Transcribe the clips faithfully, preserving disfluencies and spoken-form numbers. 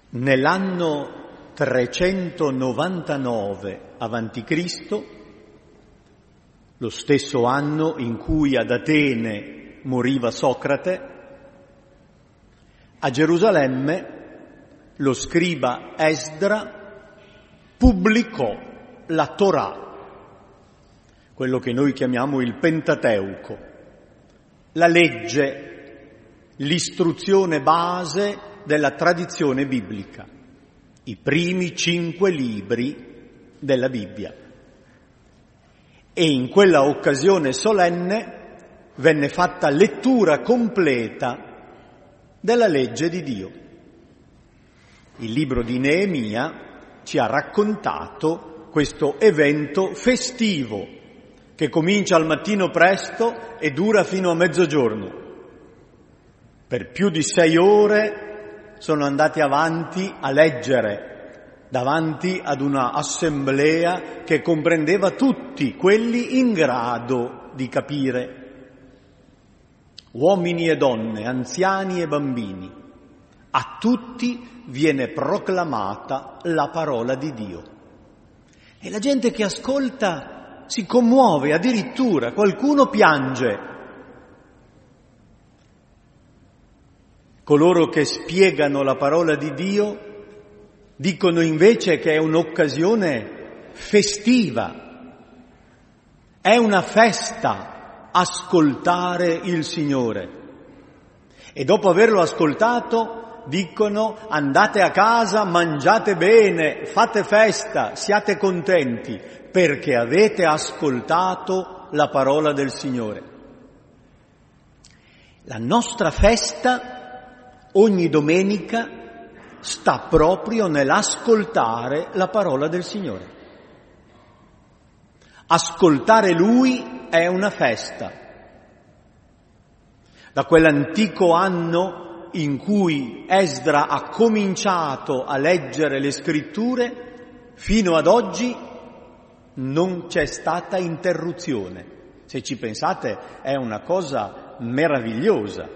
Nell'anno trecentonovantanove avanti Cristo, lo stesso anno in cui ad Atene moriva Socrate, a Gerusalemme lo scriba Esdra pubblicò la Torah, quello che noi chiamiamo il Pentateuco, la legge, l'istruzione base della tradizione biblica, i primi cinque libri della Bibbia. E in quella occasione solenne venne fatta lettura completa della legge di Dio. Il libro di Neemia ci ha raccontato questo evento festivo che comincia al mattino presto e dura fino a mezzogiorno. Per più di sei ore sono andati avanti a leggere davanti ad una assemblea che comprendeva tutti quelli in grado di capire, uomini e donne, anziani e bambini. A tutti viene proclamata la parola di Dio. E la gente che ascolta si commuove, addirittura qualcuno piange. Coloro che spiegano la parola di Dio dicono invece che è un'occasione festiva, è una festa ascoltare il Signore. E dopo averlo ascoltato dicono: andate a casa, mangiate bene, fate festa, siate contenti, perché avete ascoltato la parola del Signore. La nostra festa ogni domenica sta proprio nell'ascoltare la parola del Signore. Ascoltare Lui è una festa. Da quell'antico anno in cui Esdra ha cominciato a leggere le scritture, fino ad oggi non c'è stata interruzione. Se ci pensate è una cosa meravigliosa.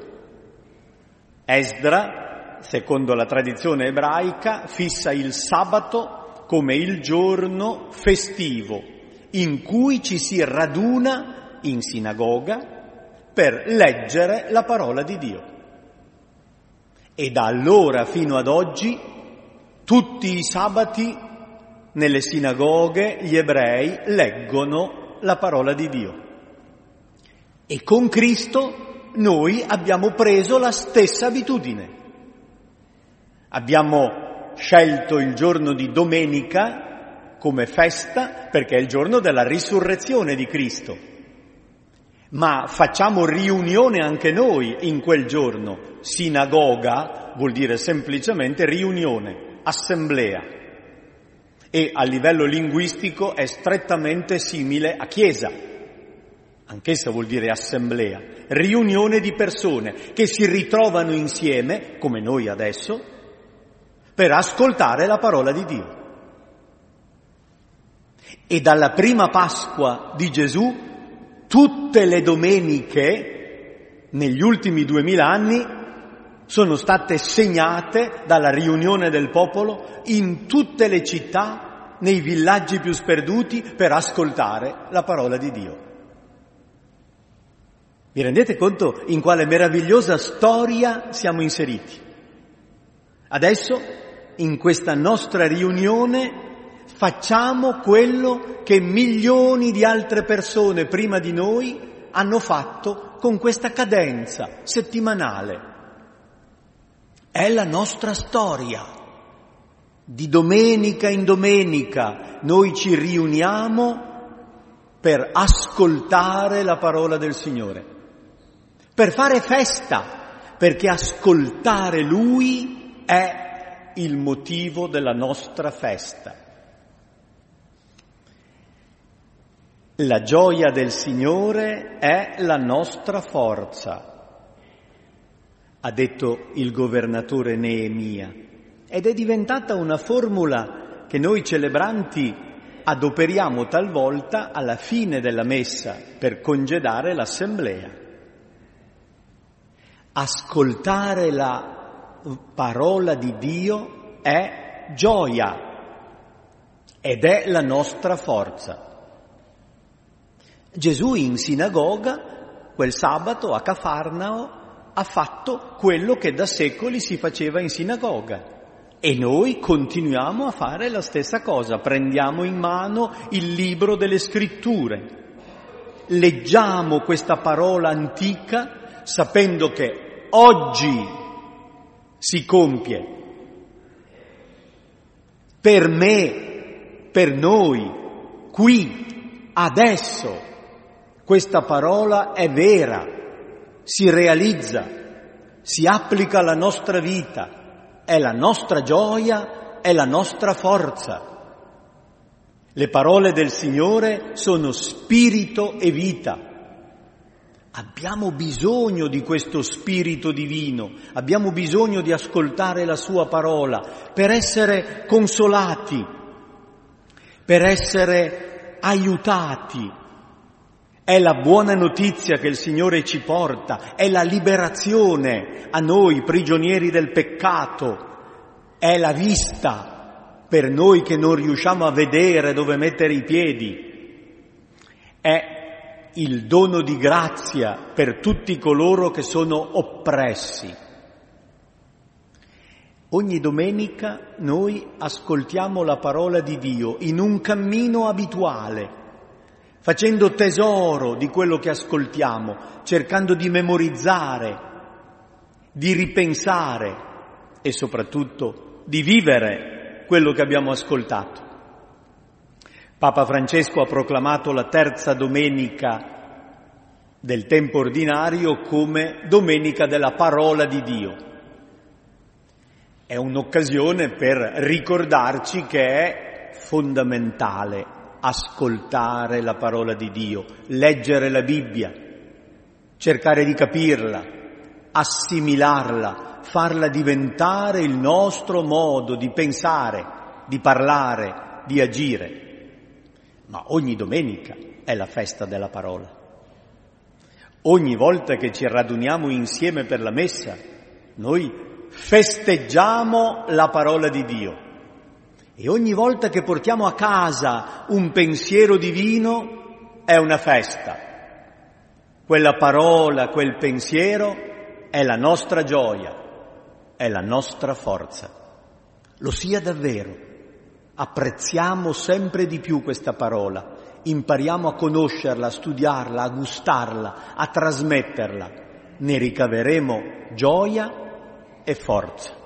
Esdra, secondo la tradizione ebraica, fissa il sabato come il giorno festivo in cui ci si raduna in sinagoga per leggere la parola di Dio. E da allora fino ad oggi, tutti i sabati nelle sinagoghe gli ebrei leggono la parola di Dio. E con Cristo noi abbiamo preso la stessa abitudine. Abbiamo scelto il giorno di domenica come festa perché è il giorno della risurrezione di Cristo. Ma facciamo riunione anche noi in quel giorno. Sinagoga vuol dire semplicemente riunione, assemblea. E a livello linguistico è strettamente simile a chiesa. Anch'essa vuol dire assemblea, riunione di persone che si ritrovano insieme, come noi adesso, per ascoltare la parola di Dio. E dalla prima Pasqua di Gesù, tutte le domeniche, negli ultimi duemila anni, sono state segnate dalla riunione del popolo in tutte le città, nei villaggi più sperduti, per ascoltare la parola di Dio. Vi rendete conto in quale meravigliosa storia siamo inseriti? Adesso, in questa nostra riunione, facciamo quello che milioni di altre persone prima di noi hanno fatto con questa cadenza settimanale. È la nostra storia. Di domenica in domenica noi ci riuniamo per ascoltare la parola del Signore. Per fare festa, perché ascoltare Lui è il motivo della nostra festa. La gioia del Signore è la nostra forza, ha detto il governatore Neemia, ed è diventata una formula che noi celebranti adoperiamo talvolta alla fine della messa per congedare l'assemblea. Ascoltare la parola di Dio è gioia ed è la nostra forza. Gesù in sinagoga, quel sabato a Cafarnao, ha fatto quello che da secoli si faceva in sinagoga. E noi continuiamo a fare la stessa cosa, prendiamo in mano il libro delle scritture, leggiamo questa parola antica sapendo che oggi si compie per me, per noi, qui, adesso, questa parola è vera, si realizza, si applica alla nostra vita. È la nostra gioia, è la nostra forza. Le parole del Signore sono spirito e vita. Abbiamo bisogno di questo spirito divino, abbiamo bisogno di ascoltare la sua parola per essere consolati, per essere aiutati. È la buona notizia che il Signore ci porta, è la liberazione a noi prigionieri del peccato, è la vista per noi che non riusciamo a vedere dove mettere i piedi, è il dono di grazia per tutti coloro che sono oppressi. Ogni domenica noi ascoltiamo la parola di Dio in un cammino abituale, facendo tesoro di quello che ascoltiamo, cercando di memorizzare, di ripensare e soprattutto di vivere quello che abbiamo ascoltato. Papa Francesco ha proclamato la terza domenica del tempo ordinario come domenica della parola di Dio. È un'occasione per ricordarci che è fondamentale ascoltare la parola di Dio, leggere la Bibbia, cercare di capirla, assimilarla, farla diventare il nostro modo di pensare, di parlare, di agire. Ma ogni domenica è la festa della parola. Ogni volta che ci raduniamo insieme per la messa, noi festeggiamo la parola di Dio. E ogni volta che portiamo a casa un pensiero divino è una festa. Quella parola, quel pensiero è la nostra gioia, è la nostra forza. Lo sia davvero. Apprezziamo sempre di più questa parola, impariamo a conoscerla, a studiarla, a gustarla, a trasmetterla. Ne ricaveremo gioia e forza.